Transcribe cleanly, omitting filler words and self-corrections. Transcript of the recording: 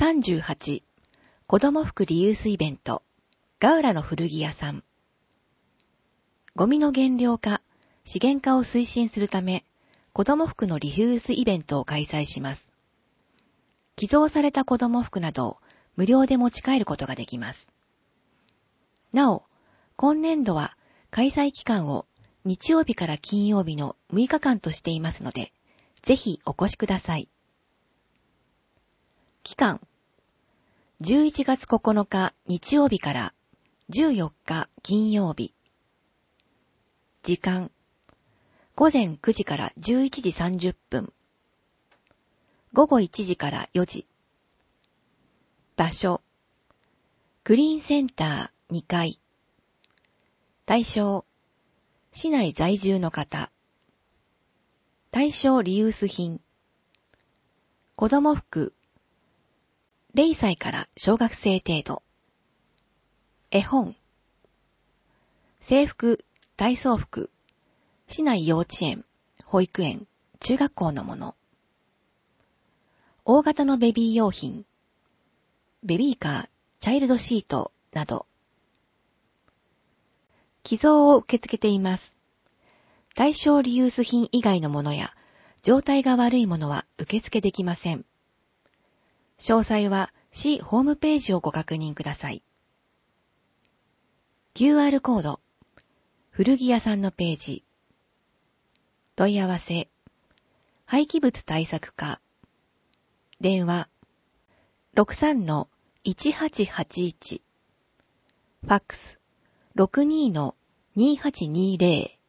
38子ども服リユースイベントガウラの古着屋さん。ゴミの減量化、資源化を推進するため子ども服のリユースイベントを開催します。寄贈された子ども服などを無料で持ち帰ることができます。なお、今年度は開催期間を日曜日から金曜日の6日間としていますので、ぜひお越しください。期間、11月9日日曜日から14日金曜日。時間、午前9時から11時30分。午後1時から4時。場所、クリーンセンター2階。対象、市内在住の方。対象リユース品。子ども服、0歳から小学生程度。絵本、制服、体操服、市内幼稚園、保育園、中学校のもの。大型のベビー用品、ベビーカー、チャイルドシートなど。寄贈を受け付けています。対象リユース品以外のものや、状態が悪いものは受付できません。詳細は市ホームページをご確認ください。QR コード、古着屋さんのページ。問い合わせ、廃棄物対策課。電話、63-1881。ファックス、62-2820。